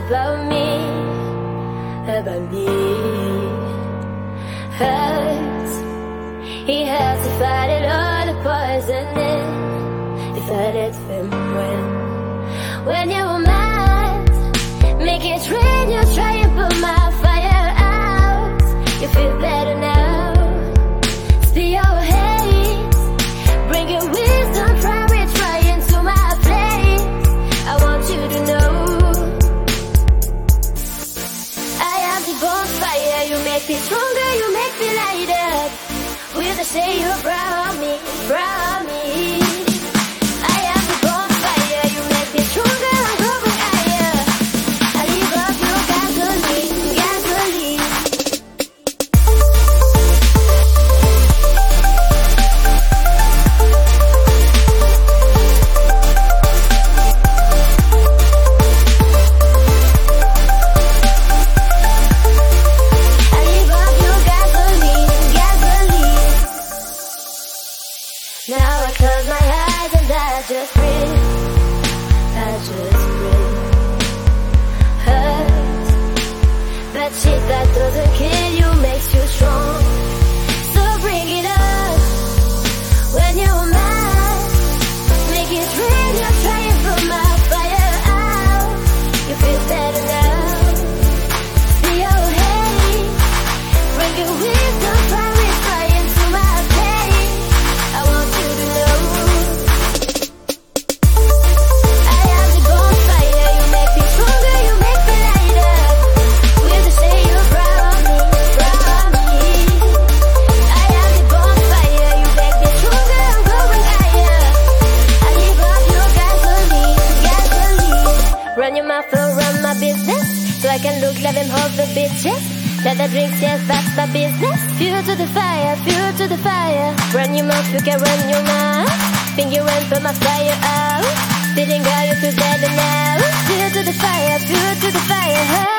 about me, hurts. He has to fight it all, the poison in. If I let him win. When you were mad, make it rain, you try and put my fire out. You feel better now. Spill your hate, bring your wisdom from it right into my place. I want you to know I am the bonfire. You make me stronger, you make me light up. With the say you brought me, brought me. I am the bonfire. You make me stronger, I'm going higher. I live up your gasoline, gasoline. Now I close my eyes and I just breathe. I just breathe. Hurts, but shit that doesn't kill you makes you strong. So bring it on. When you're mad, make it rain. You're trying from my fire out. You feel better now. See your hate, bring your wisdom from it right into my pain. I want you to know I am the bonfire. You make me stronger, you make me light up. With the say you brought me, brought me. I am the bonfire. You make me stronger, I'm going higher. I live up your gasoline, gasoline. Run your mouth or run my business, so I can look like them hold the bitches. Let the drinks, yes, that's my business. Fuel to the fire, fuel to the fire. Run your mouth, you can run your mouth. Finger and put my fire out. Sitting girl, you feel better now. Fuel to the fire, fuel to the fire.